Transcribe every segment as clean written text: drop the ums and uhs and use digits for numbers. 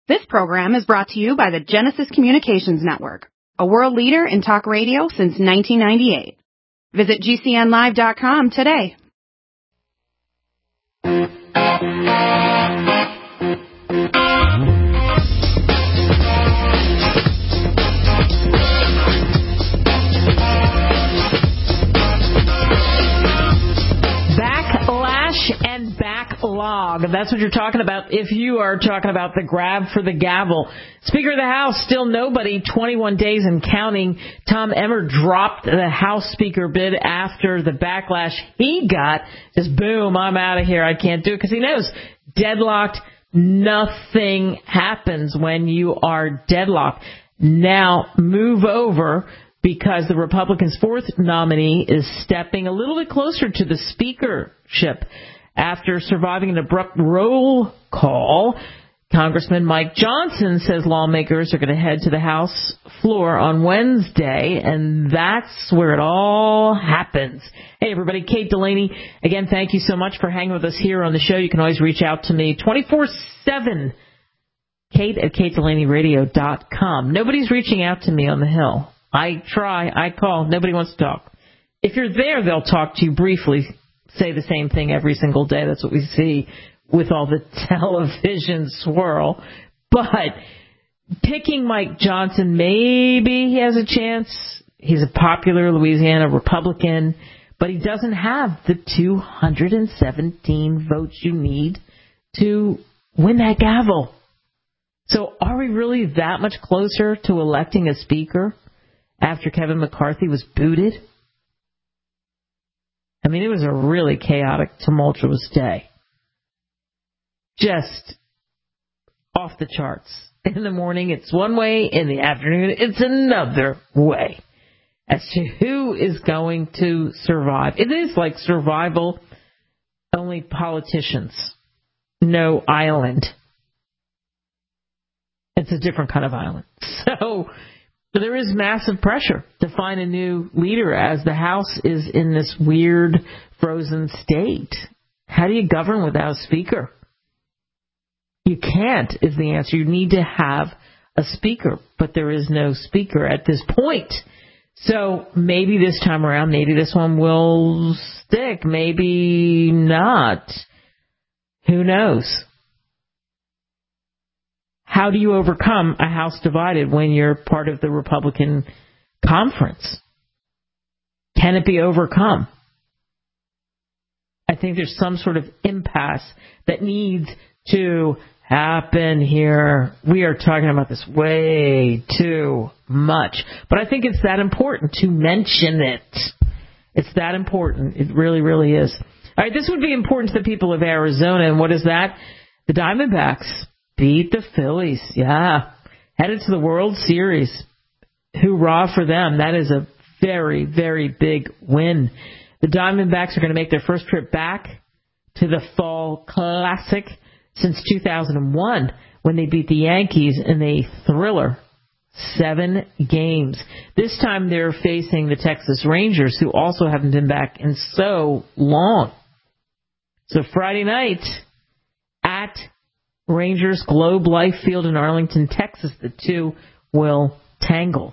This program is brought to you by the Genesis Communications Network, a world leader in talk radio since 1998. Visit GCNlive.com today. And backlog. That's what you're talking about if you are talking about the grab for the gavel. Speaker of the House, still nobody, 21 days and counting. Tom Emmer dropped the House Speaker bid after the backlash he got. Just boom, I'm out of here. I can't do it because he knows deadlocked. Nothing happens when you are deadlocked. Now move over, because the Republicans' fourth nominee is stepping a little bit closer to the speakership. After surviving an abrupt roll call, Congressman Mike Johnson says lawmakers are going to head to the House floor on Wednesday, and that's where it all happens. Hey, everybody, Kate Delaney. Again, thank you so much for hanging with us here on the show. You can always reach out to me 24/7, Kate at KateDelaneyRadio.com. Nobody's reaching out to me on the Hill. I try, I call, nobody wants to talk. If you're there, they'll talk to you briefly, say the same thing every single day. That's what we see with all the television swirl. But picking Mike Johnson, maybe he has a chance. He's a popular Louisiana Republican, but he doesn't have the 217 votes you need to win that gavel. So are we really that much closer to electing a speaker after Kevin McCarthy was booted? I mean, it was a really chaotic, tumultuous day. Just off the charts. In the morning, it's one way. In the afternoon, it's another way. As to who is going to survive. It is like survival, only politicians. No island. It's a different kind of island. So there is massive pressure to find a new leader as the House is in this weird frozen state. How do you govern without a speaker? You can't is the answer. You need to have a speaker, but there is no speaker at this point. So maybe this time around, maybe this one will stick. Maybe not. Who knows? How do you overcome a House divided when you're part of the Republican conference? Can it be overcome? I think there's some sort of impasse that needs to happen here. We are talking about this way too much. But I think it's that important to mention it. It's that important. It really, really is. All right, this would be important to the people of Arizona. And what is that? The Diamondbacks beat the Phillies. Yeah. Headed to the World Series. Hoorah for them. That is a very, very big win. The Diamondbacks are going to make their first trip back to the Fall Classic since 2001 when they beat the Yankees in a thriller. 7 games. This time they're facing the Texas Rangers, who also haven't been back in so long. So Friday night at Rangers Globe Life Field in Arlington, Texas, the two will tangle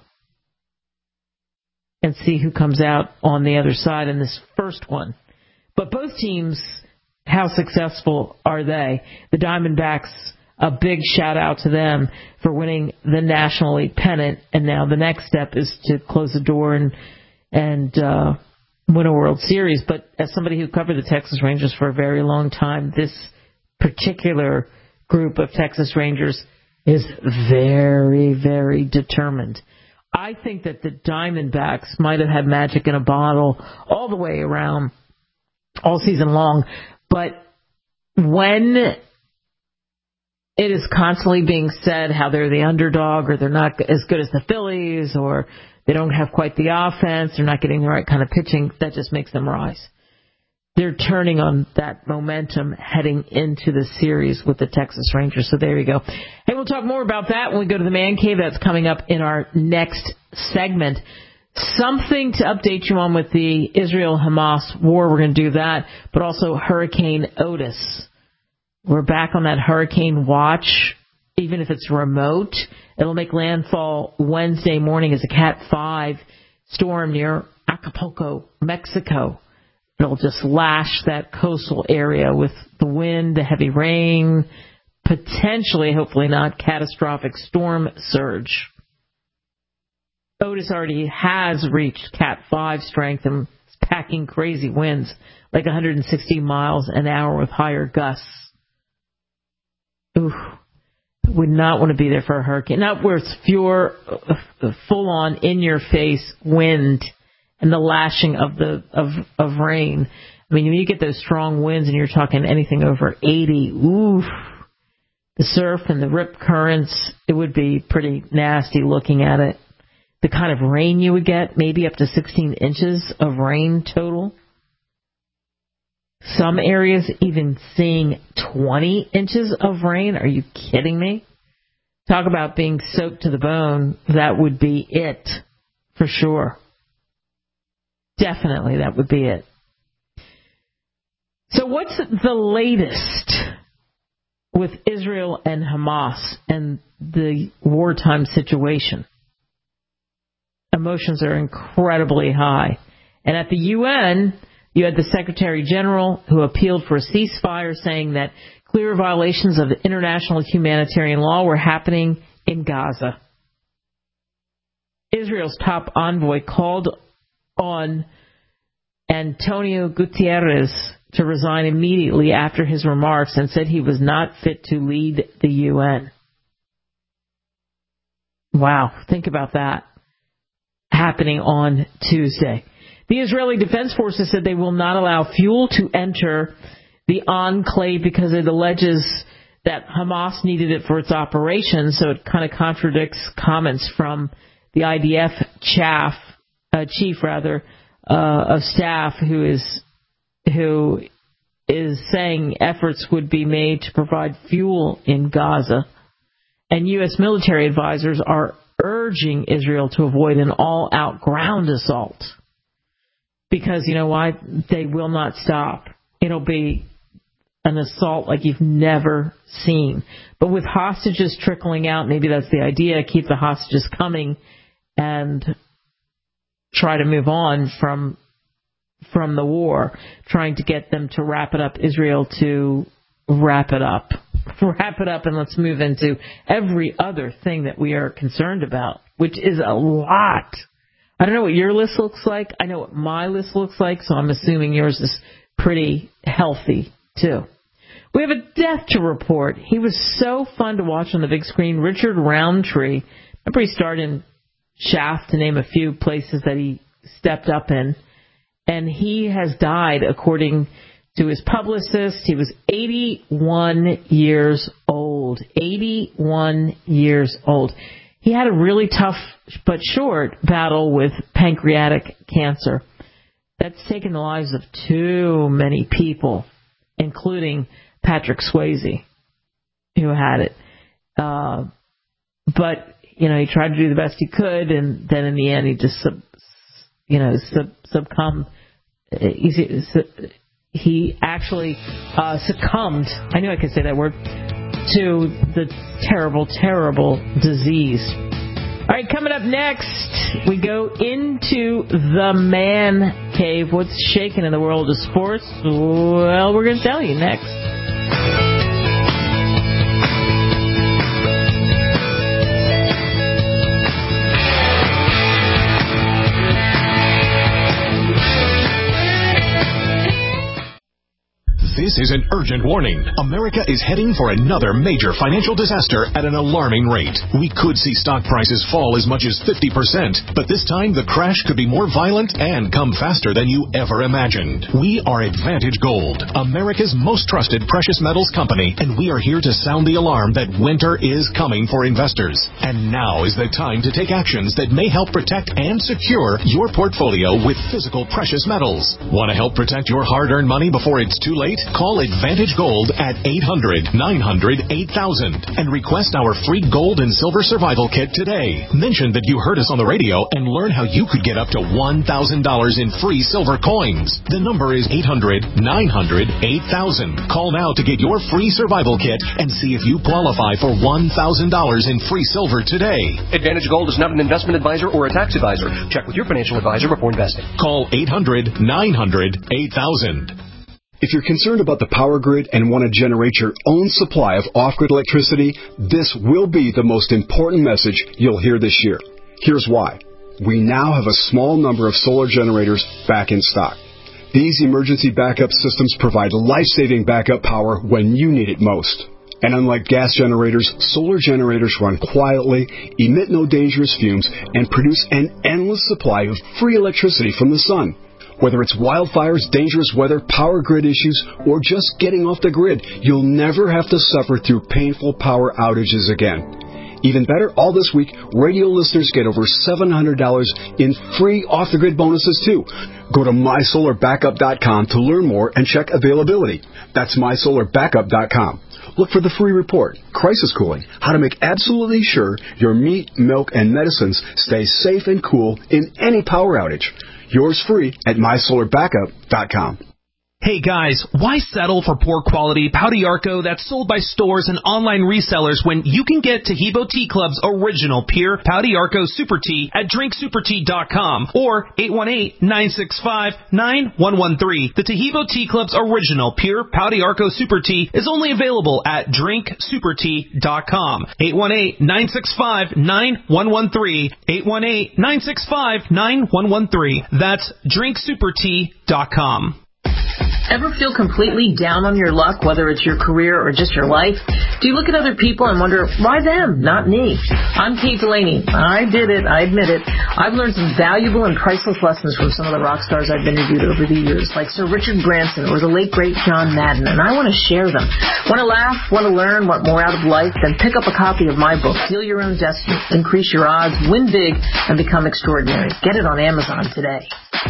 and see who comes out on the other side in this first one. But both teams, how successful are they? The Diamondbacks, a big shout out to them for winning the National League pennant, and now the next step is to close the door and win a World Series. But as somebody who covered the Texas Rangers for a very long time, this particular group of Texas Rangers is very, very determined. I think that the Diamondbacks might have had magic in a bottle all the way around, all season long, but when it is constantly being said how they're the underdog, or they're not as good as the Phillies, or they don't have quite the offense, they're not getting the right kind of pitching, that just makes them rise. They're turning on that momentum heading into the series with the Texas Rangers. So there you go. Hey, we'll talk more about that when we go to the Man Cave. That's coming up in our next segment. Something to update you on with the Israel-Hamas war. We're going to do that. But also Hurricane Otis. We're back on that hurricane watch. even if it's remote. It'll make landfall Wednesday morning as a Cat 5 storm near Acapulco, Mexico. It'll just lash that coastal area with the wind, the heavy rain, potentially, hopefully not, catastrophic storm surge. Otis already has reached Cat 5 strength and is packing crazy winds, like 160 miles an hour with higher gusts. Ooh, would not want to be there for a hurricane. Not where it's pure, full-on, in-your-face wind and the lashing of rain. I mean, when you get those strong winds and you're talking anything over 80, oof, the surf and the rip currents, it would be pretty nasty looking at it. The kind of rain you would get, maybe up to 16 inches of rain total. Some areas even seeing 20 inches of rain. Are you kidding me? Talk about being soaked to the bone. That would be it, for sure. Definitely, that would be it. So what's the latest with Israel and Hamas and the wartime situation? Emotions are incredibly high. And at the UN, you had the Secretary General who appealed for a ceasefire, saying that clear violations of international humanitarian law were happening in Gaza. Israel's top envoy called on Antonio Guterres to resign immediately after his remarks and said he was not fit to lead the UN. Wow, think about that. Happening on Tuesday. The Israeli Defense Forces said they will not allow fuel to enter the enclave because it alleges that Hamas needed it for its operations, so it kind of contradicts comments from the IDF chief of staff who is saying efforts would be made to provide fuel in Gaza. And U.S. military advisors are urging Israel to avoid an all-out ground assault. Because, you know why? They will not stop. It'll be an assault like you've never seen. But with hostages trickling out, maybe that's the idea, keep the hostages coming and try to move on from the war, trying to get them to wrap it up, Israel to wrap it up. Wrap it up and let's move into every other thing that we are concerned about, which is a lot. I don't know what your list looks like. I know what my list looks like, so I'm assuming yours is pretty healthy, too. We have a death to report. He was so fun to watch on the big screen. Richard Roundtree. Remember he starred in Shaft, to name a few places that he stepped up in. And he has died, according to his publicist. He was 81 years old. 81 years old. He had a really tough but short battle with pancreatic cancer. That's taken the lives of too many people, including Patrick Swayze, who had it. But, you know, he tried to do the best he could, and then in the end he just succumbed. He actually succumbed, I knew I could say that word, to the terrible, terrible disease. All right, coming up next, we go into the man cave. What's shaking in the world of sports? Well, we're going to tell you next. This is an urgent warning. America is heading for another major financial disaster at an alarming rate. We could see stock prices fall as much as 50%, but this time the crash could be more violent and come faster than you ever imagined. We are Advantage Gold, America's most trusted precious metals company, and we are here to sound the alarm that winter is coming for investors. And now is the time to take actions that may help protect and secure your portfolio with physical precious metals. Want to help protect your hard-earned money before it's too late? Call Advantage Gold at 800-900-8000 and request our free gold and silver survival kit today. Mention that you heard us on the radio and learn how you could get up to $1,000 in free silver coins. The number is 800-900-8000. Call now to get your free survival kit and see if you qualify for $1,000 in free silver today. Advantage Gold is not an investment advisor or a tax advisor. Check with your financial advisor before investing. Call 800-900-8000. If you're concerned about the power grid and want to generate your own supply of off-grid electricity, this will be the most important message you'll hear this year. Here's why. We now have a small number of solar generators back in stock. These emergency backup systems provide life-saving backup power when you need it most. And unlike gas generators, solar generators run quietly, emit no dangerous fumes, and produce an endless supply of free electricity from the sun. Whether it's wildfires, dangerous weather, power grid issues, or just getting off the grid, you'll never have to suffer through painful power outages again. Even better, all this week, radio listeners get over $700 in free off-the-grid bonuses, too. Go to MySolarBackup.com to learn more and check availability. That's MySolarBackup.com. Look for the free report, Crisis Cooling, how to make absolutely sure your meat, milk, and medicines stay safe and cool in any power outage. Yours free at MySolarBackup.com. Hey guys, why settle for poor quality Pau d'Arco that's sold by stores and online resellers when you can get Taheebo Tea Club's original pure Pau d'Arco Super Tea at drinksupertea.com or 818-965-9113. The Taheebo Tea Club's original pure Pau d'Arco Super Tea is only available at drinksupertea.com. 818-965-9113. 818-965-9113. That's drinksupertea.com. Ever feel completely down on your luck, whether it's your career or just your life? Do you look at other people and wonder, why them, not me? I'm Kate Delaney. I did it. I admit it. I've learned some valuable and priceless lessons from some of the rock stars I've interviewed over the years, like Sir Richard Branson or the late, great John Madden, and I want to share them. Want to laugh? Want to learn? Want more out of life? Then pick up a copy of my book, Deal Your Own Destiny, Increase Your Odds, Win Big, and Become Extraordinary. Get it on Amazon today.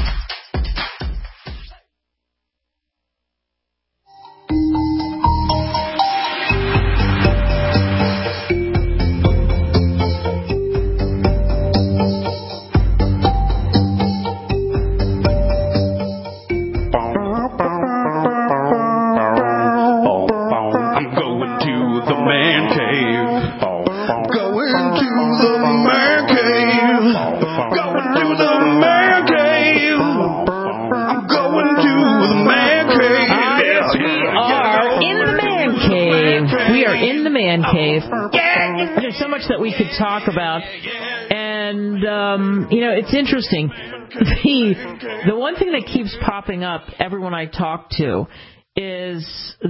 There's so much that we could talk about, and it's interesting. The one thing that keeps popping up, everyone I talk to, is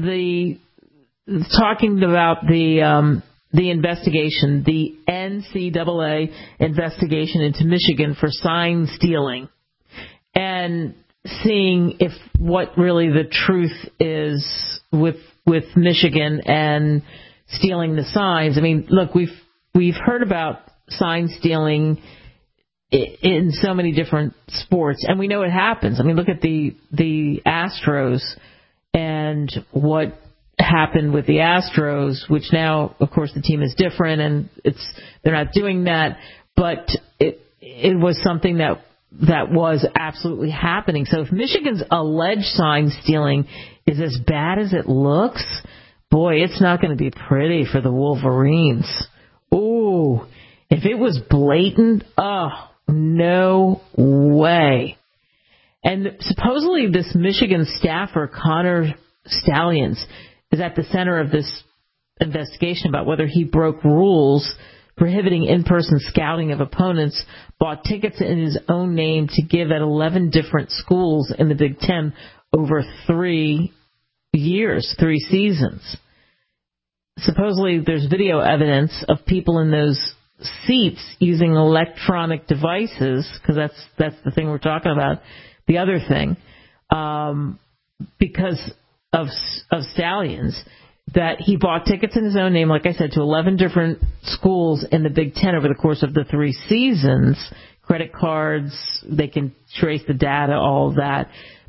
talking about the investigation, the NCAA investigation into Michigan for sign stealing, and seeing if what really the truth is with Michigan and stealing the signs. I mean, look, we've heard about sign stealing in so many different sports, and we know it happens. I mean, look at the Astros and what happened with the Astros, which now, of course, the team is different, and they're not doing that, but it was something that was absolutely happening. So if Michigan's alleged sign stealing is as bad as it looks, boy, it's not going to be pretty for the Wolverines. Ooh, if it was blatant, oh, no way. And supposedly this Michigan staffer, Connor Stalions, is at the center of this investigation about whether he broke rules prohibiting in-person scouting of opponents, bought tickets in his own name to give at 11 different schools in the Big Ten over 3 seasons. Supposedly there's video evidence of people in those seats using electronic devices, because that's the thing we're talking about. The other thing, because of Stalions, that he bought tickets in his own name, like I said, to 11 different schools in the Big Ten over the course of the 3 seasons, credit cards, they can trace the data, all of that.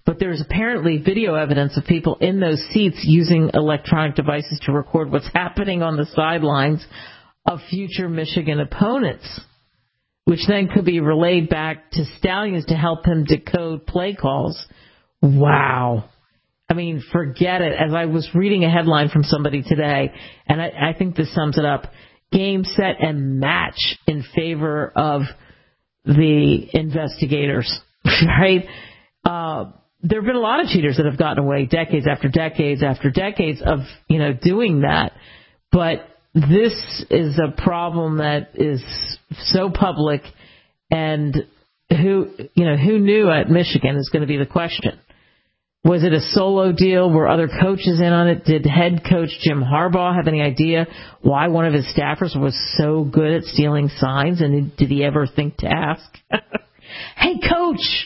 but there's apparently video evidence of people in those seats using electronic devices to record what's happening on the sidelines of future Michigan opponents, which then could be relayed back to Stalions to help him decode play calls. Wow. I mean, forget it. As I was reading a headline from somebody today, and I think this sums it up, game, set, and match in favor of the investigators, right? There have been a lot of cheaters that have gotten away decades after decades after decades of, doing that. But this is a problem that is so public, and who knew at Michigan is going to be the question. Was it a solo deal? Were other coaches in on it? Did head coach Jim Harbaugh have any idea why one of his staffers was so good at stealing signs? And did he ever think to ask, hey, coach,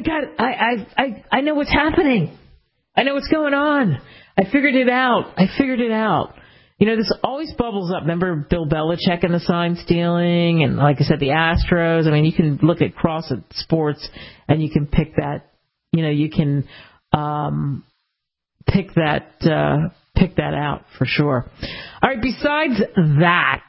I know what's happening. I know what's going on. I figured it out. This always bubbles up. Remember Bill Belichick and the sign stealing? And like I said, the Astros. I mean, you can look at cross at sports and you can pick that, you can pick that out for sure. All right. Besides that,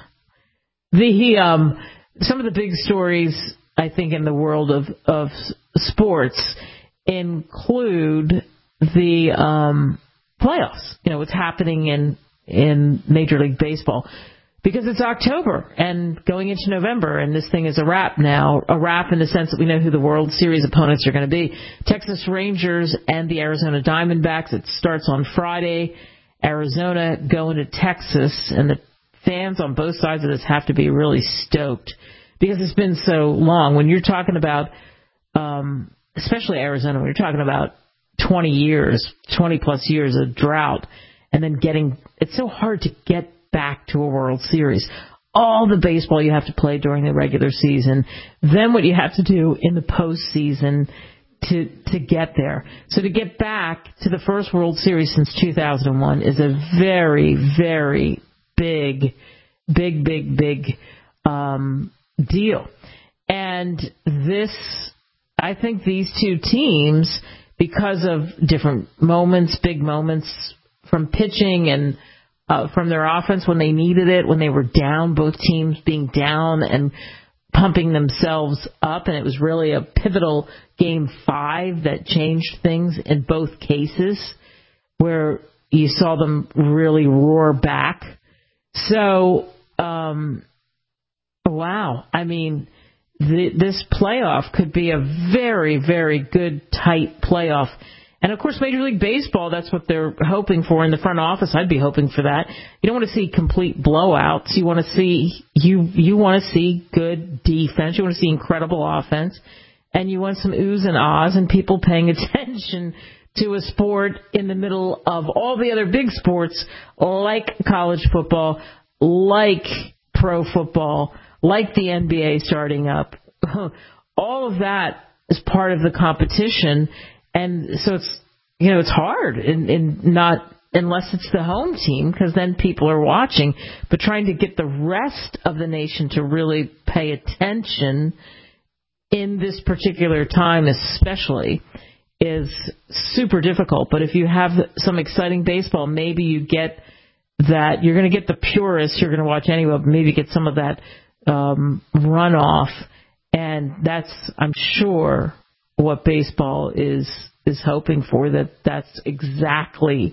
some of the big stories, I think, in the world of sports include the playoffs. What's happening in Major League Baseball, because it's October and going into November, and this thing is a wrap now. A wrap in the sense that we know who the World Series opponents are going to be. Texas Rangers and the Arizona Diamondbacks. It starts on Friday. Arizona going to Texas, and the fans on both sides of this have to be really stoked because it's been so long. When you're talking about, especially Arizona, when you're talking about 20 plus years of drought, and then it's so hard to get back to a World Series. All the baseball you have to play during the regular season, then what you have to do in the postseason to get there. So to get back to the first World Series since 2001 is a very, very big deal. And I think these two teams, because of different moments, big moments from pitching and from their offense when they needed it, when they were down, both teams being down and pumping themselves up, and it was really a pivotal Game 5 that changed things in both cases, where you saw them really roar back. So, wow. I mean, this playoff could be a very, very good, tight playoff. And, of course, Major League Baseball, that's what they're hoping for in the front office. I'd be hoping for that. You don't want to see complete blowouts. You want to see good defense. You want to see incredible offense. And you want some oohs and ahs and people paying attention to a sport in the middle of all the other big sports like college football, like pro football, like the NBA starting up. All of that is part of the competition. And so it's hard and not unless it's the home team, because then people are watching, but trying to get the rest of the nation to really pay attention in this particular time especially is super difficult. But if you have some exciting baseball, maybe you get that. You're going to get the purists. You're going to watch anyway, but maybe get some of that runoff. And that's, I'm sure, what baseball is hoping for. That's exactly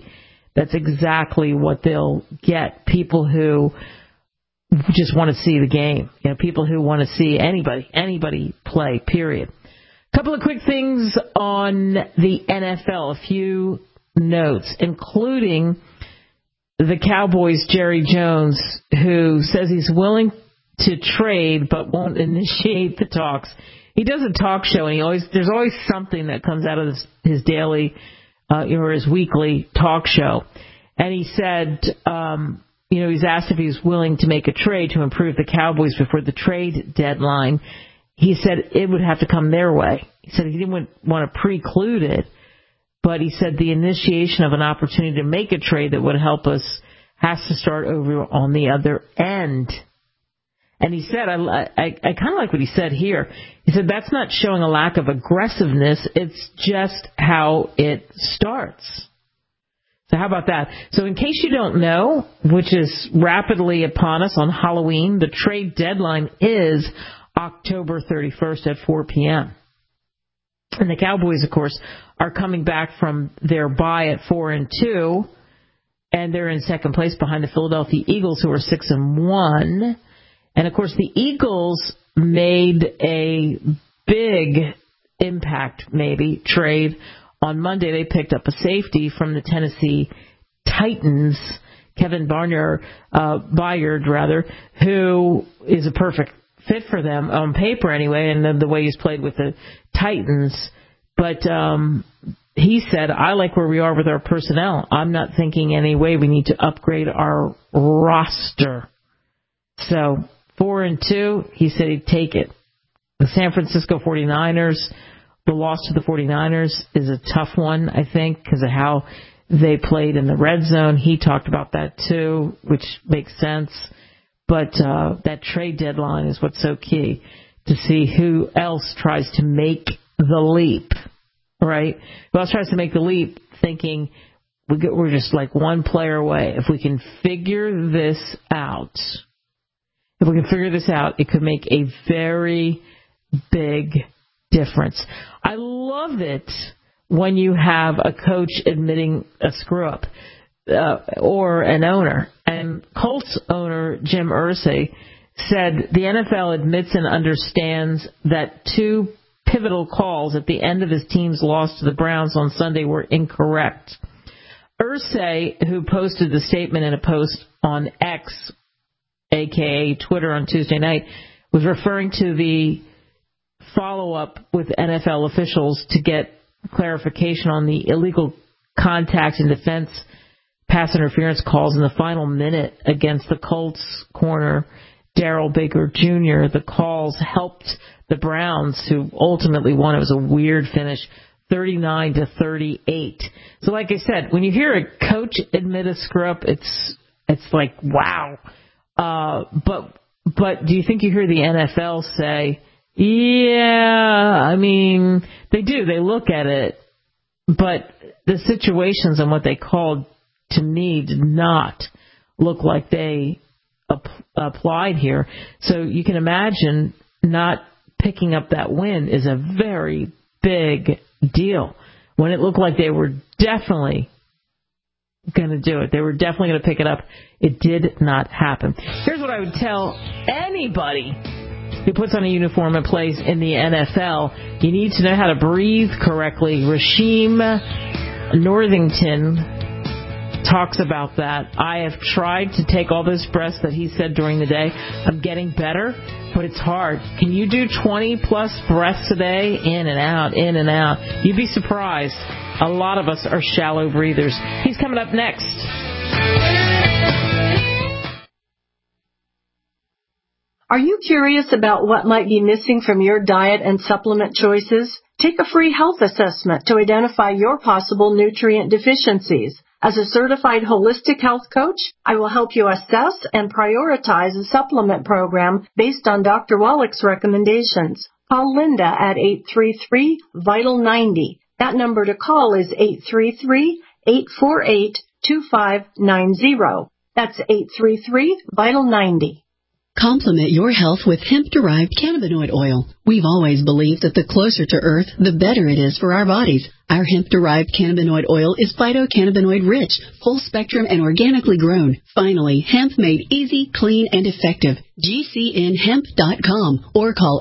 what they'll get. People who just want to see the game. People who want to see anybody play, period. A couple of quick things on the NFL. A few notes, including the Cowboys' Jerry Jones, who says he's willing to trade but won't initiate the talks. He does a talk show, and there's always something that comes out of his daily or his weekly talk show. And he said, he's asked if he's willing to make a trade to improve the Cowboys before the trade deadline. He said it would have to come their way. He said he didn't want to preclude it, but he said the initiation of an opportunity to make a trade that would help us has to start over on the other end. And he said, I kind of like what he said here. He said, that's not showing a lack of aggressiveness. It's just how it starts. So how about that? So in case you don't know, which is rapidly upon us on Halloween, the trade deadline is October 31st at 4 p.m. And the Cowboys, of course, are coming back from their bye at 4-2, and they're in second place behind the Philadelphia Eagles, who are 6-1. And, of course, the Eagles made a big impact, maybe, trade. On Monday, they picked up a safety from the Tennessee Titans, Kevin Byard, who is a perfect fit for them on paper anyway, and the way he's played with the Titans. But he said, I like where we are with our personnel. I'm not thinking any way we need to upgrade our roster. So 4-2, he said he'd take it. The San Francisco 49ers, the loss to the 49ers is a tough one, I think, because of how they played in the red zone. He talked about that too, which makes sense. But that trade deadline is what's so key, to see who else tries to make the leap, right? Who else tries to make the leap thinking we're just like one player away. If we can figure this out, it could make a very big difference. I love it when you have a coach admitting a screw-up or an owner. And Colts owner Jim Irsay said the NFL admits and understands that two pivotal calls at the end of his team's loss to the Browns on Sunday were incorrect. Irsay, who posted the statement in a post on X, a.k.a. Twitter, on Tuesday night, was referring to the follow-up with NFL officials to get clarification on the illegal contact and defense pass interference calls in the final minute against the Colts corner, Darrell Baker Jr. The calls helped the Browns, who ultimately won. It was a weird finish, 39-38. So like I said, when you hear a coach admit a screw-up, it's like, wow. But do you think you hear the NFL say, yeah, I mean, they do. They look at it. But the situations and what they called, to me, did not look like they applied here. So you can imagine not picking up that win is a very big deal. When it looked like they were definitely going to do it, they were definitely going to pick it up, it did not happen. Here's what I would tell anybody who puts on a uniform and plays in the NFL. You need to know how to breathe correctly. Rasheem Northington talks about that. I have tried to take all those breaths that he said during the day. I'm getting better, but it's hard. Can you do 20-plus breaths a day? In and out, in and out. You'd be surprised. A lot of us are shallow breathers. He's coming up next. Are you curious about what might be missing from your diet and supplement choices? Take a free health assessment to identify your possible nutrient deficiencies. As a certified holistic health coach, I will help you assess and prioritize a supplement program based on Dr. Wallach's recommendations. Call Linda at 833-VITAL-90. That number to call is 833-848-2590. That's 833-VITAL-90. Complement your health with hemp-derived cannabinoid oil. We've always believed that the closer to Earth, the better it is for our bodies. Our hemp-derived cannabinoid oil is phytocannabinoid-rich, full-spectrum, and organically grown. Finally, hemp made easy, clean, and effective. GCNhemp.com or call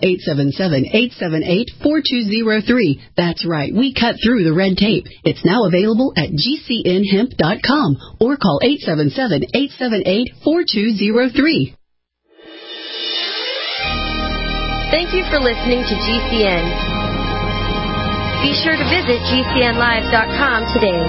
877-878-4203. That's right, we cut through the red tape. It's now available at GCNhemp.com or call 877-878-4203. Thank you for listening to GCN. Be sure to visit GCNlive.com today.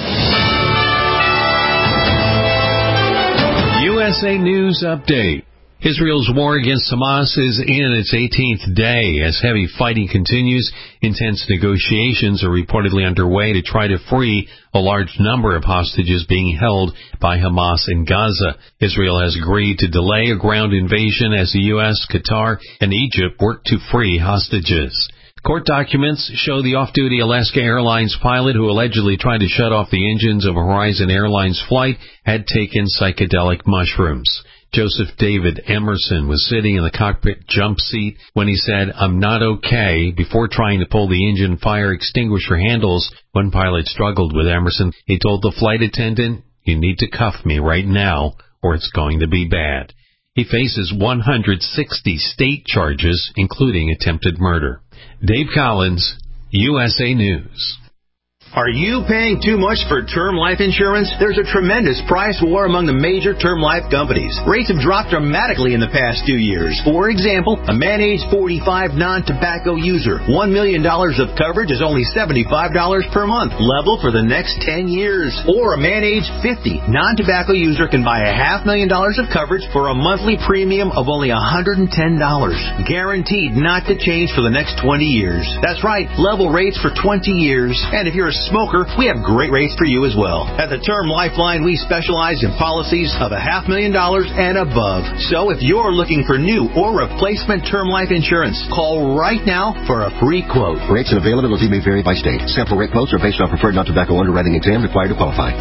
USA News Update. Israel's war against Hamas is in its 18th day as heavy fighting continues. Intense negotiations are reportedly underway to try to free a large number of hostages being held by Hamas in Gaza. Israel has agreed to delay a ground invasion as the U.S., Qatar, and Egypt work to free hostages. Court documents show the off-duty Alaska Airlines pilot who allegedly tried to shut off the engines of a Horizon Airlines flight had taken psychedelic mushrooms. Joseph David Emerson was sitting in the cockpit jump seat when he said, "I'm not okay," before trying to pull the engine fire extinguisher handles. One pilot struggled with Emerson. He told the flight attendant, "You need to cuff me right now or it's going to be bad." He faces 160 state charges, including attempted murder. Dave Collins, USA News. Are you paying too much for term life insurance? There's a tremendous price war among the major term life companies. Rates have dropped dramatically in the past 2 years. For example, a man age 45 non-tobacco user, $1 million of coverage is only $75 per month, level for the next 10 years. Or a man age 50 non-tobacco user can buy $500,000 of coverage for a monthly premium of only $110, guaranteed not to change for the next 20 years. That's right, level rates for 20 years. And if you're a smoker, we have great rates for you as well. At the Term Lifeline, we specialize in policies of $500,000 and above. So if you're looking for new or replacement term life insurance, call right now for a free quote. Rates and availability may vary by state. Sample rate quotes are based on preferred non-tobacco underwriting exam required to qualify.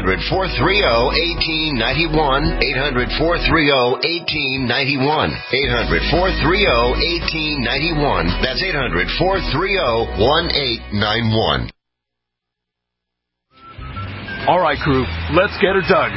800-430-1891. 800-430-1891. 800-430-1891. That's 800-430-1891. All right, crew, let's get her dug.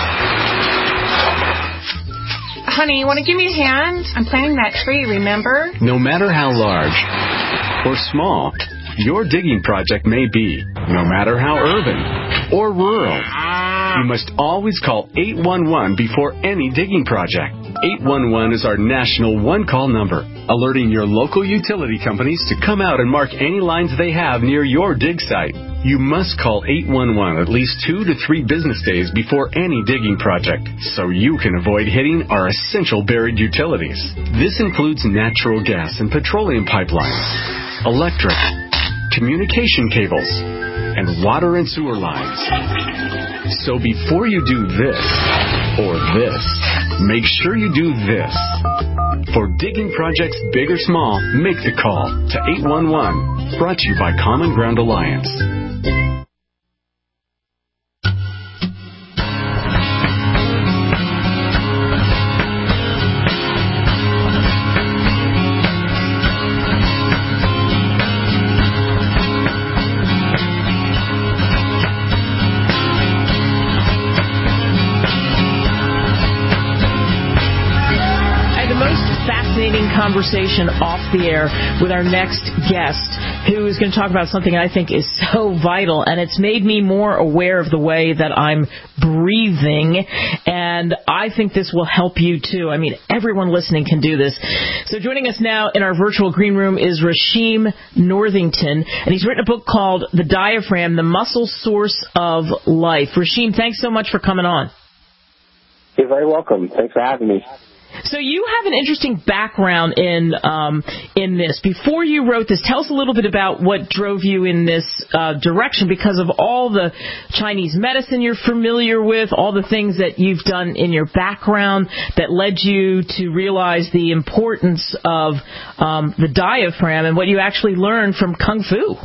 Honey, you want to give me a hand? I'm planting that tree, remember? No matter how large or small your digging project may be, no matter how urban or rural, you must always call 811 before any digging project. 811 is our national one-call number, alerting your local utility companies to come out and mark any lines they have near your dig site. You must call 811 at least 2 to 3 business days before any digging project, so you can avoid hitting our essential buried utilities. This includes natural gas and petroleum pipelines, electric, communication cables, and water and sewer lines. So before you do this or this, make sure you do this. For digging projects big or small, make the call to 811. Brought to you by Common Ground Alliance. Conversation off the air with our next guest, who is going to talk about something I think is so vital, and it's made me more aware of the way that I'm breathing, and I think this will help you too. I mean, everyone listening can do this. So joining us now in our virtual green room is Rasheem Northington, and he's written a book called The Diaphragm, The Muscle Source of Life. Rasheem, thanks so much for coming on. You're very welcome. Thanks for having me. So you have an interesting background in this. Before you wrote this, tell us a little bit about what drove you in this direction, because of all the Chinese medicine you're familiar with, all the things that you've done in your background that led you to realize the importance of the diaphragm and what you actually learned from Kung Fu.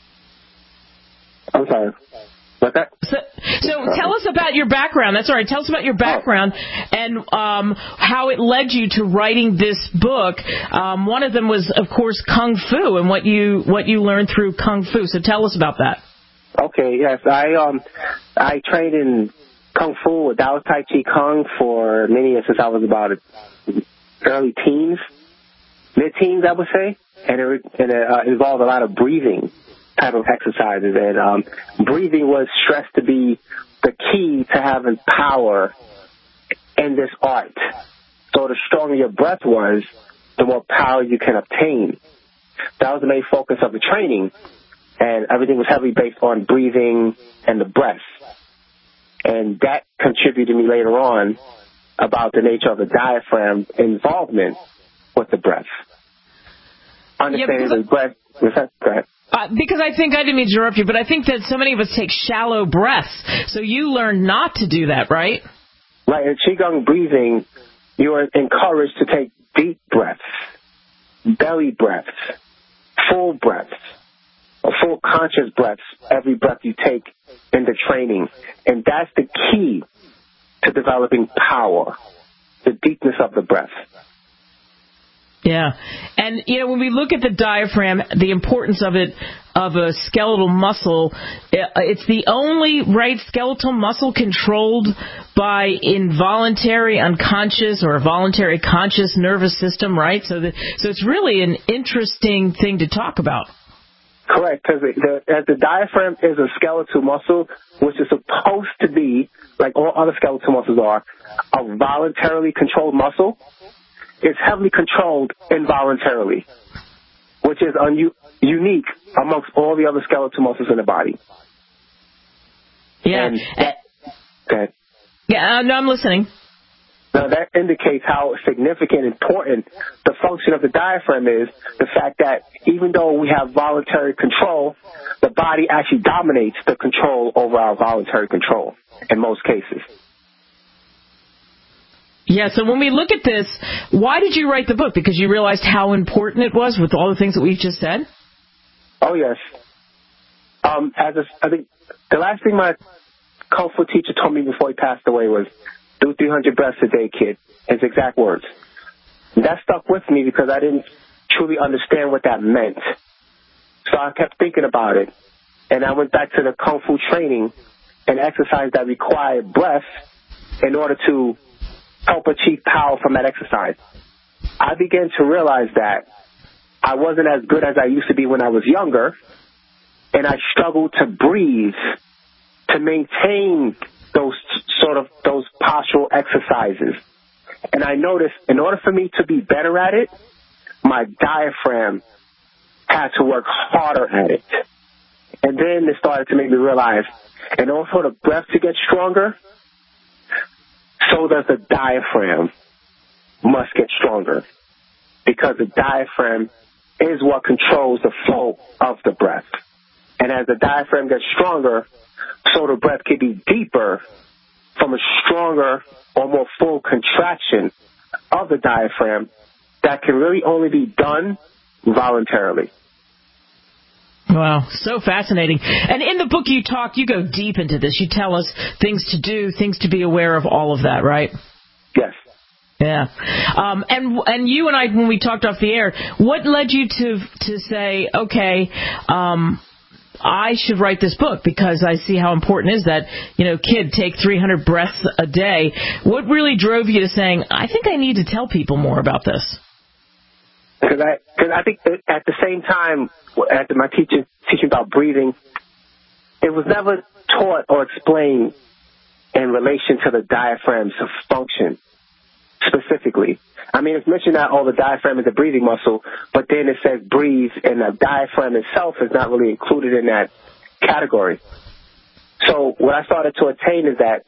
I'm sorry. Okay. So tell us about your background. That's all right. Tell us about your background and how it led you to writing this book. One of them was, of course, Kung Fu and what you learned through Kung Fu. So tell us about that. Okay. Yes, I trained in Kung Fu with Dao Tai Chi Kung for many years, since I was about early teens, mid-teens, I would say, and it involved a lot of breathing type of exercises, and breathing was stressed to be the key to having power in this art. So the stronger your breath was, the more power you can obtain. That was the main focus of the training, and everything was heavily based on breathing and the breath. And that contributed to me later on about the nature of the diaphragm involvement with the breath. Understanding the breath. Go ahead. Because I didn't mean to interrupt you, but I think that so many of us take shallow breaths. So you learn not to do that, right? Right. In Qigong breathing, you are encouraged to take deep breaths, belly breaths, full breaths, or full conscious breaths, every breath you take in the training. And that's the key to developing power, the deepness of the breath. Yeah. And, when we look at the diaphragm, the importance of it, of a skeletal muscle, it's the only skeletal muscle controlled by involuntary unconscious or voluntary conscious nervous system, right? So it's really an interesting thing to talk about. Correct, because the diaphragm is a skeletal muscle, which is supposed to be, like all other skeletal muscles are, a voluntarily controlled muscle. It's heavily controlled involuntarily, which is unique amongst all the other skeletal muscles in the body. Yeah. No, I'm listening. Now, that indicates how significant and important the function of the diaphragm is, the fact that even though we have voluntary control, the body actually dominates the control over our voluntary control in most cases. Yeah, so when we look at this, why did you write the book? Because you realized how important it was with all the things that we've just said? Oh, yes. I think the last thing my Kung Fu teacher told me before he passed away was, do 300 breaths a day, kid. His exact words. And that stuck with me because I didn't truly understand what that meant. So I kept thinking about it. And I went back to the Kung Fu training and exercise that required breath in order to help achieve power from that exercise. I began to realize that I wasn't as good as I used to be when I was younger, and I struggled to breathe, to maintain those postural exercises. And I noticed in order for me to be better at it, my diaphragm had to work harder at it. And then it started to make me realize, in order for the breath to get stronger, so does the diaphragm must get stronger, because the diaphragm is what controls the flow of the breath. And as the diaphragm gets stronger, so the breath can be deeper from a stronger or more full contraction of the diaphragm that can really only be done voluntarily. Wow, so fascinating. And in the book you go deep into this. You tell us things to do, things to be aware of, all of that, right? Yes. Yeah. And you and I, when we talked off the air, what led you to say, okay, I should write this book because I see how important it is that, kid, take 300 breaths a day. What really drove you to saying, I think I need to tell people more about this? Because I think that at the same time, at my teaching about breathing, it was never taught or explained in relation to the diaphragm's function specifically. I mean, it's mentioned that the diaphragm is a breathing muscle, but then it says breathe, and the diaphragm itself is not really included in that category. So what I started to attain is that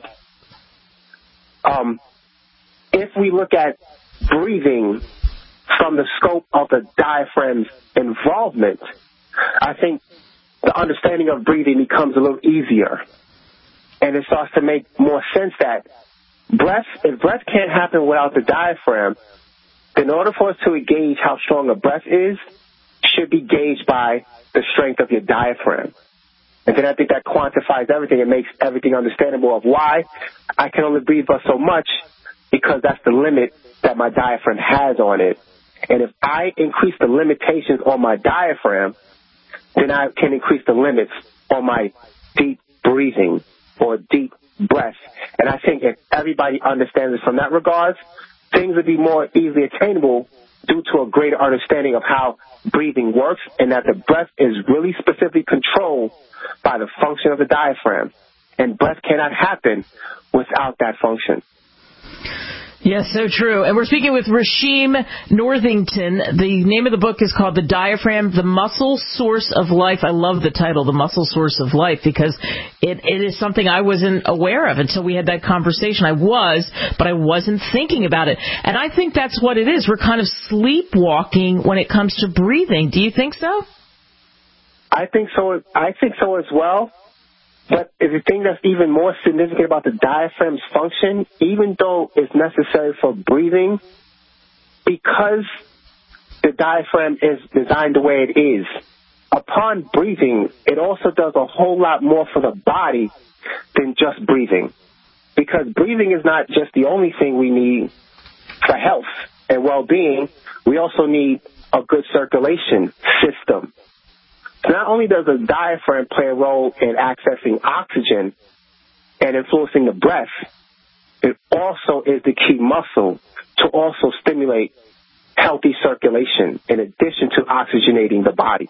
if we look at breathing from the scope of the diaphragm's involvement, I think the understanding of breathing becomes a little easier. And it starts to make more sense that if breath can't happen without the diaphragm, in order for us to gauge how strong a breath is, should be gauged by the strength of your diaphragm. And then I think that quantifies everything. It makes everything understandable of why I can only breathe but so much, because that's the limit that my diaphragm has on it. And if I increase the limitations on my diaphragm, then I can increase the limits on my deep breathing or deep breath. And I think if everybody understands it from that regard, things would be more easily attainable due to a greater understanding of how breathing works, and that the breath is really specifically controlled by the function of the diaphragm. And breath cannot happen without that function. Yes, so true. And we're speaking with Rasheem Northington. The name of the book is called The Diaphragm, The Muscle Source of Life. I love the title, The Muscle Source of Life, because it is something I wasn't aware of until we had that conversation. But I wasn't thinking about it. And I think that's what it is. We're kind of sleepwalking when it comes to breathing. Do you think so? I think so as well. But the thing that's even more significant about the diaphragm's function, even though it's necessary for breathing, because the diaphragm is designed the way it is, upon breathing, it also does a whole lot more for the body than just breathing. Because breathing is not just the only thing we need for health and well-being. We also need a good circulation system. Not only does the diaphragm play a role in accessing oxygen and influencing the breath, it also is the key muscle to also stimulate healthy circulation in addition to oxygenating the body,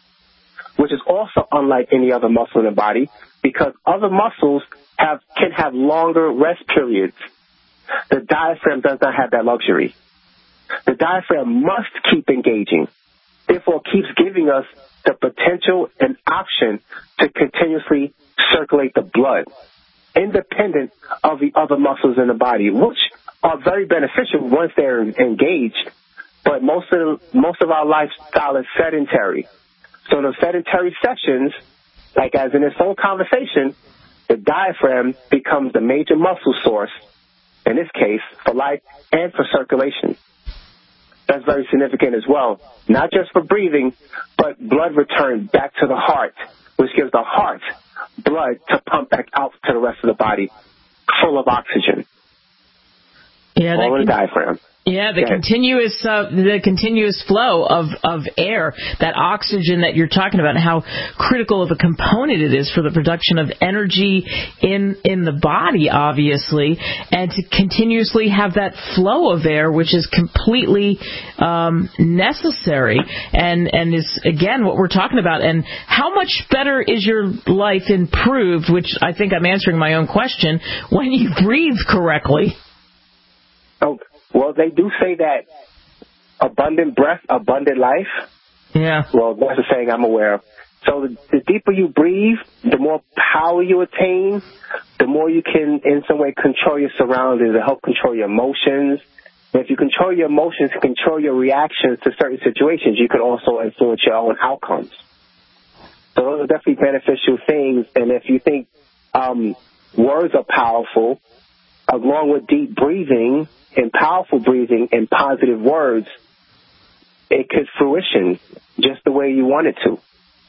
which is also unlike any other muscle in the body because other muscles can have longer rest periods. The diaphragm does not have that luxury. The diaphragm must keep engaging. Therefore, it keeps giving us the potential and option to continuously circulate the blood, independent of the other muscles in the body, which are very beneficial once they're engaged. But most of our lifestyle is sedentary. So in the sedentary sessions, like as in this whole conversation, the diaphragm becomes the major muscle source, in this case, for life and for circulation. That's very significant as well, not just for breathing, but blood return back to the heart, which gives the heart blood to pump back out to the rest of the body, full of oxygen. Yeah, all in the diaphragm. Yeah, the continuous flow of air, that oxygen that you're talking about, and how critical of a component it is for the production of energy in the body, obviously, and to continuously have that flow of air, which is completely necessary, and is again what we're talking about. And how much better is your life improved? Which I think I'm answering my own question when you breathe correctly. Oh. Well, they do say that abundant breath, abundant life. Yeah. Well, that's a saying I'm aware of. So the deeper you breathe, the more power you attain, the more you can in some way control your surroundings and help control your emotions. And if you control your emotions, control your reactions to certain situations, you can also influence your own outcomes. So those are definitely beneficial things. And if you think words are powerful, along with deep breathing and powerful breathing and positive words, it could fruition just the way you want it to.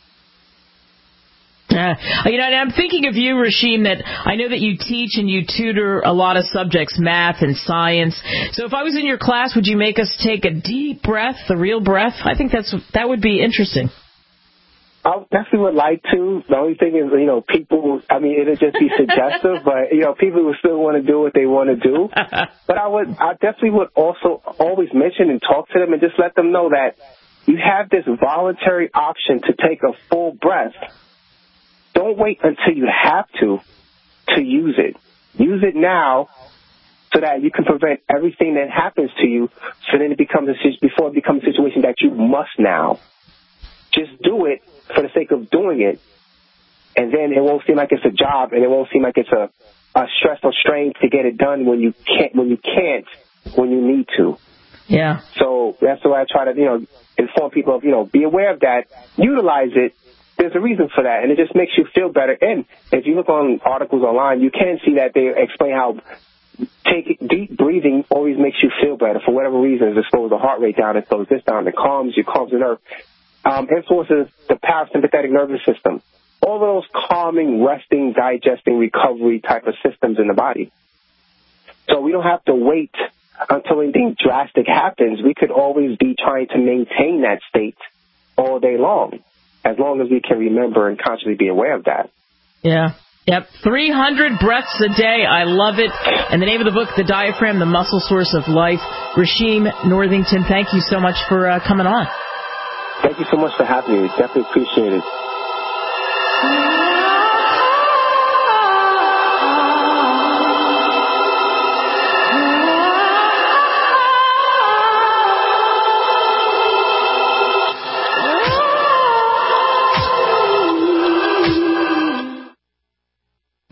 And I'm thinking of you, Rasheem, that I know that you teach and you tutor a lot of subjects, math and science. So if I was in your class, would you make us take a deep breath, the real breath? I think that would be interesting. I definitely would like to. The only thing is, people, it'll just be suggestive, but, people will still want to do what they want to do. But I definitely would also always mention and talk to them and just let them know that you have this voluntary option to take a full breath. Don't wait until you have to use it. Use it now so that you can prevent everything that happens to you so then before it becomes a situation that you must now. Just do it for the sake of doing it, and then it won't seem like it's a job, and it won't seem like it's a stressful strain to get it done when you need to. Yeah. So that's why I try to, inform people of, be aware of that, utilize it. There's a reason for that, and it just makes you feel better. And if you look on articles online, you can see that they explain how deep breathing always makes you feel better for whatever reason. It slows the heart rate down, it slows this down, it calms the nerve. Influences the parasympathetic nervous system. All of those calming, resting, digesting, recovery type of systems in the body. So we don't have to wait until anything drastic happens. We could always be trying to maintain that state all day long, as long as we can remember and consciously be aware of that. Yeah. Yep, 300 breaths a day. I love it. And the name of the book, The Diaphragm, The Muscle Source of Life. Rasheem Northington, thank you so much for coming on. Thank you so much for having me. Definitely appreciate it.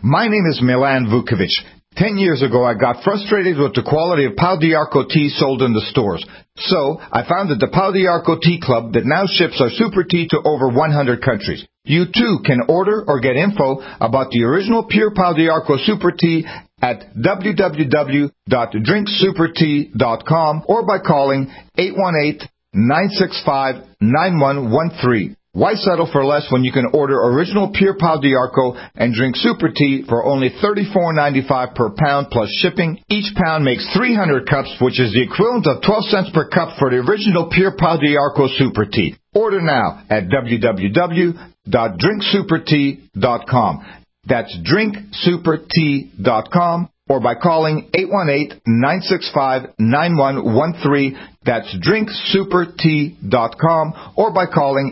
My name is Milan Vukovic. 10 years ago, I got frustrated with the quality of Pau d'Arco tea sold in the stores. So, I founded the Pau d'Arco Tea Club that now ships our super tea to over 100 countries. You too can order or get info about the original pure Pau d'Arco super tea at www.drinksupertea.com or by calling 818-965-9113. Why settle for less when you can order original pure Pau d'Arco and drink super tea for only $34.95 per pound plus shipping? Each pound makes 300 cups, which is the equivalent of 12 cents per cup for the original pure Pau d'Arco super tea. Order now at www.drinksupertea.com. That's drinksupertea.com or by calling 818-965-9113. That's drinksupertea.com or by calling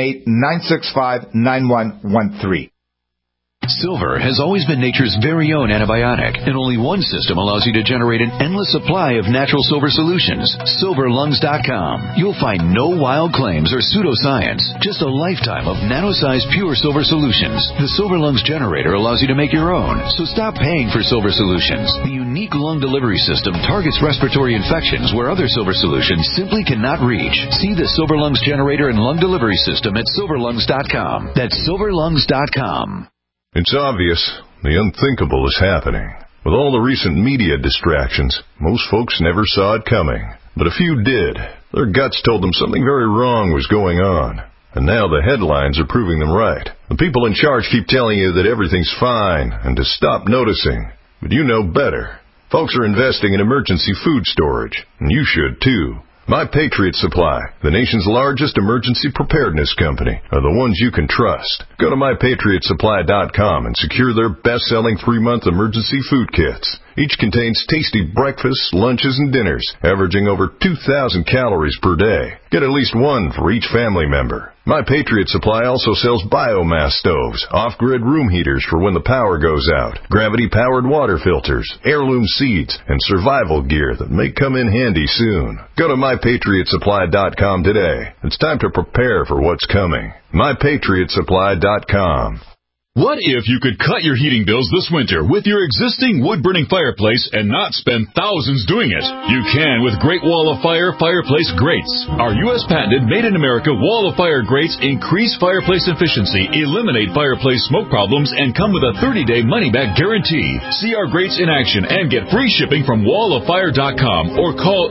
818-965-9113. Silver has always been nature's very own antibiotic, and only one system allows you to generate an endless supply of natural silver solutions. SilverLungs.com. You'll find no wild claims or pseudoscience, just a lifetime of nano-sized pure silver solutions. The Silver Lungs generator allows you to make your own, so stop paying for silver solutions. The unique lung delivery system targets respiratory infections where other silver solutions simply cannot reach. See the Silver Lungs generator and lung delivery system at SilverLungs.com. That's SilverLungs.com. It's obvious the unthinkable is happening. With all the recent media distractions, most folks never saw it coming. But a few did. Their guts told them something very wrong was going on. And now the headlines are proving them right. The people in charge keep telling you that everything's fine and to stop noticing. But you know better. Folks are investing in emergency food storage, and you should too. My Patriot Supply, the nation's largest emergency preparedness company, are the ones you can trust. Go to MyPatriotSupply.com and secure their best-selling 3-month emergency food kits. Each contains tasty breakfasts, lunches, and dinners, averaging over 2,000 calories per day. Get at least one for each family member. My Patriot Supply also sells biomass stoves, off-grid room heaters for when the power goes out, gravity-powered water filters, heirloom seeds, and survival gear that may come in handy soon. Go to MyPatriotSupply.com today. It's time to prepare for what's coming. MyPatriotSupply.com. What if you could cut your heating bills this winter with your existing wood-burning fireplace and not spend thousands doing it? You can with Great Wall of Fire fireplace grates. Our U.S. patented made-in-America Wall of Fire grates increase fireplace efficiency, eliminate fireplace smoke problems, and come with a 30-day money-back guarantee. See our grates in action and get free shipping from walloffire.com or call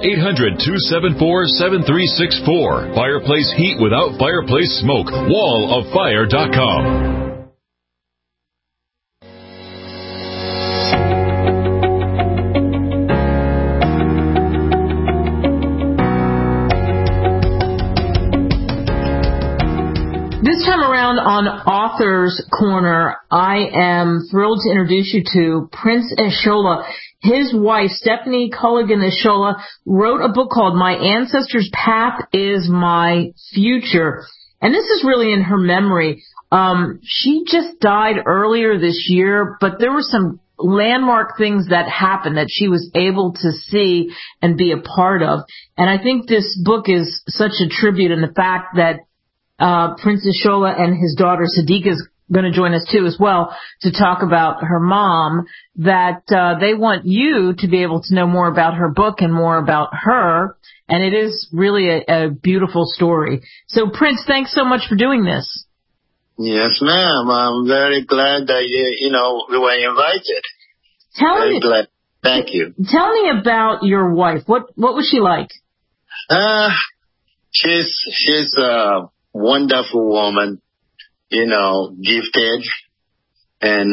800-274-7364. Fireplace heat without fireplace smoke. walloffire.com. This time around on Author's Corner, I am thrilled to introduce you to Prince Eshola. His wife, Stephanie Culligan Eshola, wrote a book called My Ancestors' Path is My Future. And this is really in her memory. She just died earlier this year, but there were some landmark things that happened that she was able to see and be a part of. And I think this book is such a tribute in the fact that Prince Eshola and his daughter Sadiqa is going to join us too as well to talk about her mom, that they want you to be able to know more about her book and more about her. And it is really a beautiful story. So Prince, thanks so much for doing this. Yes, ma'am. I'm very glad that we were invited. Glad. Thank you. Tell me about your wife. What was she like? She's a wonderful woman, gifted, and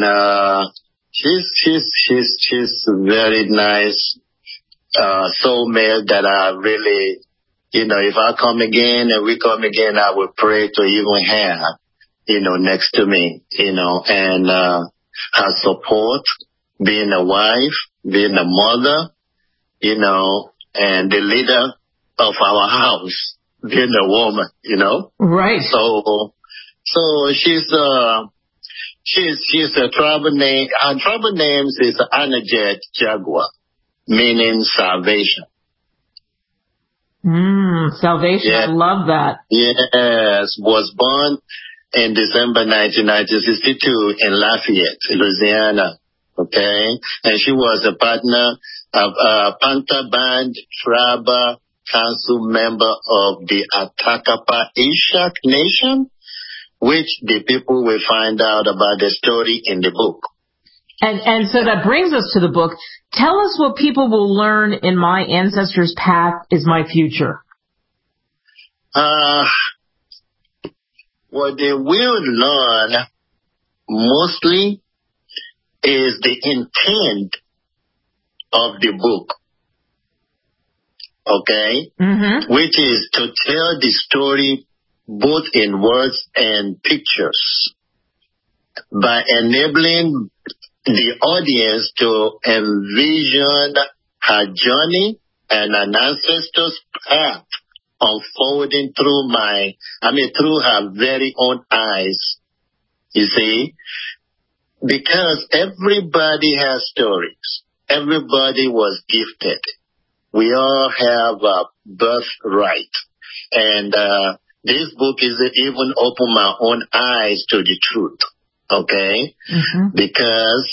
she's very nice soulmate that I really, if I come again and we come again, I would pray to even have, next to me, and her support, being a wife, being a mother, and the leader of our house, being a woman, Right. So she's a tribal name. Her tribal name is Anajet Jaguar, meaning salvation. Salvation. Yes. I love that. Yes, was born in December 1962 in Lafayette, Louisiana. Okay? And she was a partner of Panther Band Tribal Council member of the Atakapa Ishak Nation, which the people will find out about the story in the book. And so that brings us to the book. Tell us what people will learn in My Ancestors' Path is My Future. What they will learn mostly is the intent of the book. Okay? Mm-hmm. Which is to tell the story both in words and pictures by enabling the audience to envision her journey and an ancestor's path unfolding through through her very own eyes. You see? Because everybody has stories. Everybody was gifted. We all have a birthright. And this book is even open my own eyes to the truth. Okay? Mm-hmm. Because,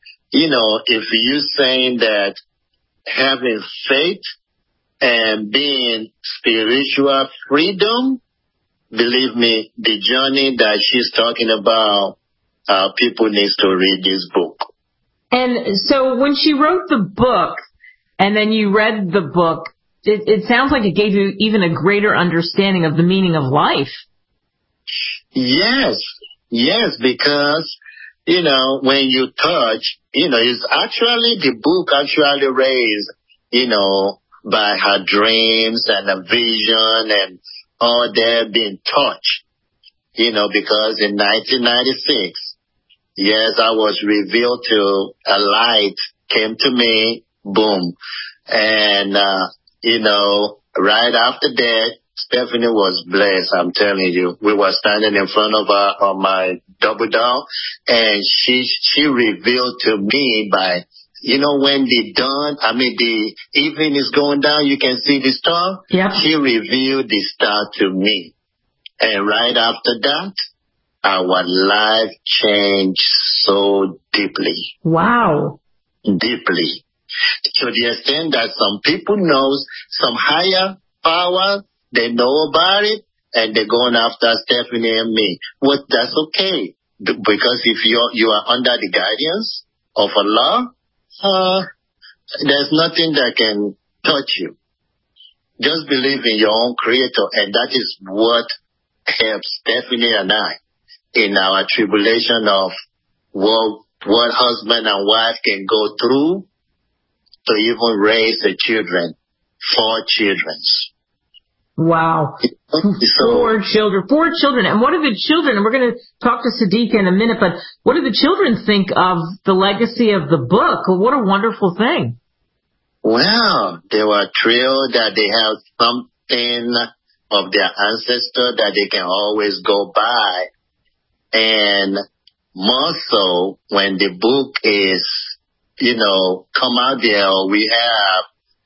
if you're saying that having faith and being spiritual freedom, believe me, the journey that she's talking about, people need to read this book. And so when she wrote the book, and then you read the book, it sounds like it gave you even a greater understanding of the meaning of life. Yes, because, when you touch, it's actually, the book actually raised, by her dreams and a vision and all that being touched, because in 1996, yes, I was revealed to a light came to me, boom. And, right after that, Stephanie was blessed, I'm telling you. We were standing in front of her on my double down, and she revealed to me by, when the evening is going down, you can see the star? Yep. She revealed the star to me. And right after that, our life changed so deeply. Wow. Deeply. To the extent that some people know some higher power, they know about it, and they're going after Stephanie and me. Well, that's okay. Because if you are under the guidance of Allah, there's nothing that can touch you. Just believe in your own creator, and that is what helps Stephanie and I in our tribulation of what husband and wife can go through to even raise the children, 4 children. Wow. 4 children. And what do the children, and we're going to talk to Siddiqa in a minute, but what do the children think of the legacy of the book? What a wonderful thing. Well, they were thrilled that they have something of their ancestor that they can always go by. And more so when the book is, come out there, we have,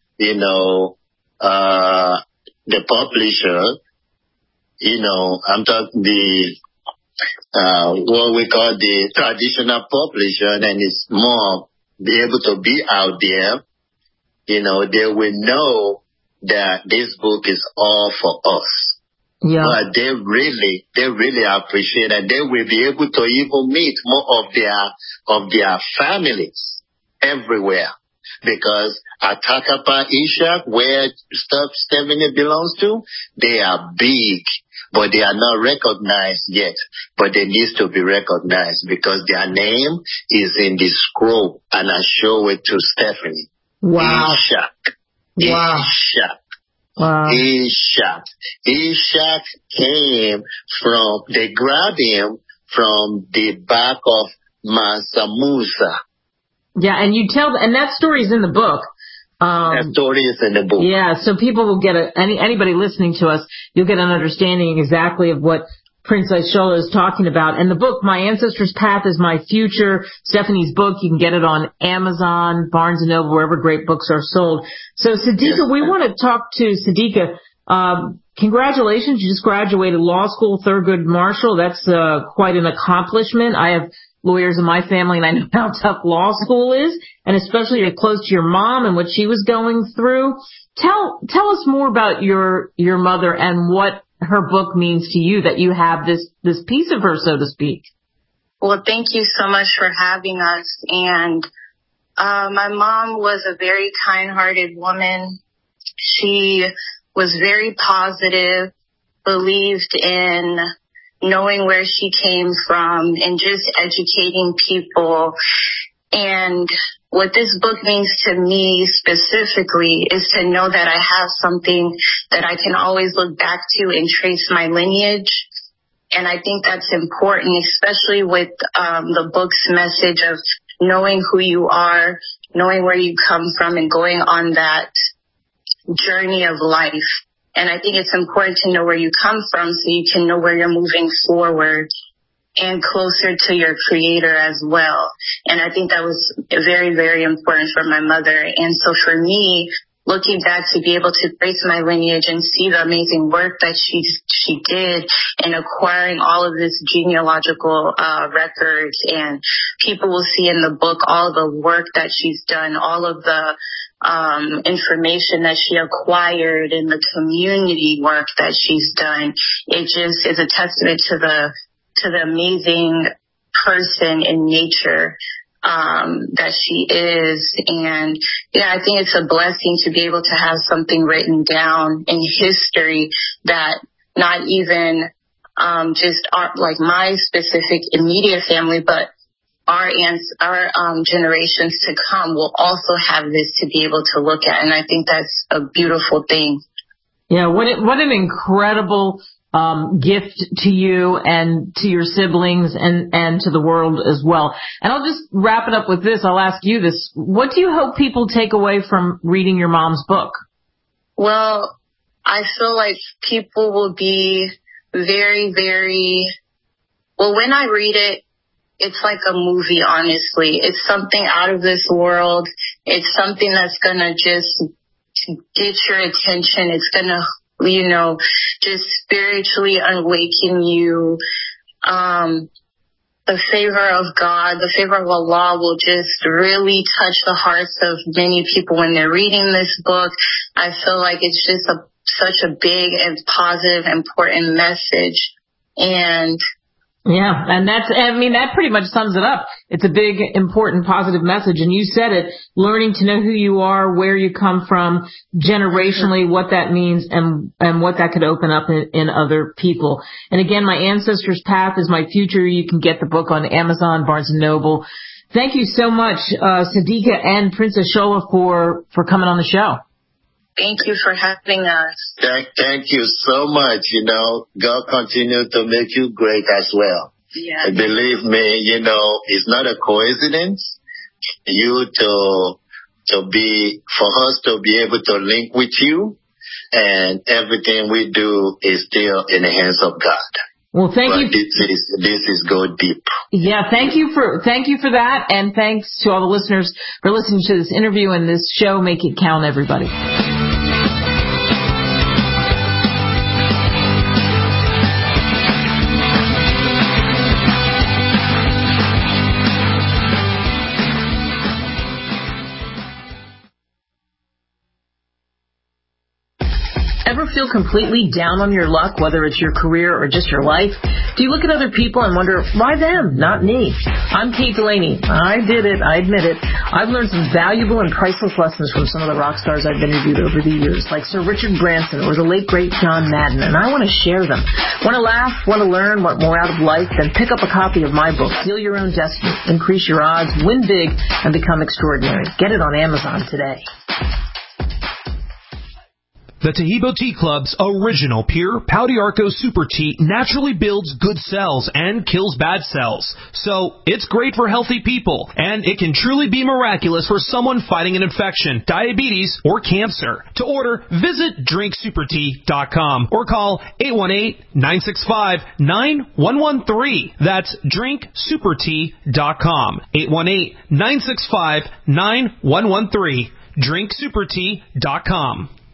the publisher, I'm talking what we call the traditional publisher, and it's more be able to be out there, they will know that this book is all for us. Yeah. But they really appreciate it. They will be able to even meet more of their families everywhere. Because Atakapa Ishak, where Stephanie belongs to, they are big, but they are not recognized yet. But they need to be recognized because their name is in the scroll, and I show it to Stephanie. Wow. Ishak. Wow. Ishak. Wow. Ishak came from, they grabbed him from the back of Mansa Musa. Yeah, and that story is in the book. That story is in the book. Yeah, so people will get anybody listening to us, you'll get an understanding exactly of what Princess Shola is talking about. And the book, My Ancestors' Path is My Future, Stephanie's book, you can get it on Amazon, Barnes & Noble, wherever great books are sold. So Siddiqa, we want to talk to Siddiqa. congratulations. You just graduated law school, Thurgood Marshall. That's quite an accomplishment. I have lawyers in my family, and I know how tough law school is, and especially you're close to your mom and what she was going through. Tell us more about your mother and what her book means to you, that you have this piece of her, so to speak. Well, thank you so much for having us. And my mom was a very kind-hearted woman. She was very positive, believed in knowing where she came from and just educating people. And what this book means to me specifically is to know that I have something that I can always look back to and trace my lineage. And I think that's important, especially with the book's message of knowing who you are, knowing where you come from, and going on that journey of life. And I think it's important to know where you come from so you can know where you're moving forward and closer to your creator as well. And I think that was very, very important for my mother. And so for me, looking back to be able to trace my lineage and see the amazing work that she did in acquiring all of this genealogical records, and people will see in the book all the work that she's done, all of the information that she acquired and the community work that she's done. It just is a testament to the amazing person in nature that she is. And yeah, I think it's a blessing to be able to have something written down in history that not even just like my specific immediate family, but our generations to come will also have this to be able to look at. And I think that's a beautiful thing. Yeah, what an incredible gift to you and to your siblings and to the world as well. And I'll just wrap it up with this. I'll ask you this. What do you hope people take away from reading your mom's book? Well, I feel like people will be very, very, well, when I read it, it's like a movie, honestly. It's something out of this world. It's something that's going to just get your attention. It's going to, just spiritually awaken you. The favor of God, the favor of Allah will just really touch the hearts of many people when they're reading this book. I feel like it's just such a big and positive, important message. And yeah, and that pretty much sums it up. It's a big, important, positive message. And you said it, learning to know who you are, where you come from, generationally, what that means, and what that could open up in other people. And again, My Ancestors' Path is My Future. You can get the book on Amazon, Barnes & Noble. Thank you so much, Sadiqa and Princess Shola, for coming on the show. Thank you for having us. Thank you so much. God continue to make you great as well. Yeah. And believe me, it's not a coincidence for us to be able to link with you, and everything we do is still in the hands of God. Well, thank you. This is go deep. Yeah, thank you for that, and thanks to all the listeners for listening to this interview and this show. Make it count, everybody. Ever feel completely down on your luck, whether it's your career or just your life? Do you look at other people and wonder, why them, not me? I'm Kate Delaney. I did it. I admit it. I've learned some valuable and priceless lessons from some of the rock stars I've interviewed over the years, like Sir Richard Branson or the late, great John Madden, and I want to share them. Want to laugh? Want to learn? Want more out of life? Then pick up a copy of my book, Steal Your Own Destiny. Increase your odds, win big, and become extraordinary. Get it on Amazon today. The Taheebo Tea Club's original pure Pau d'Arco Super Tea naturally builds good cells and kills bad cells. So it's great for healthy people, and it can truly be miraculous for someone fighting an infection, diabetes, or cancer. To order, visit drinksupertea.com or call 818-965-9113. That's drinksupertea.com. 818-965-9113. drinksupertea.com.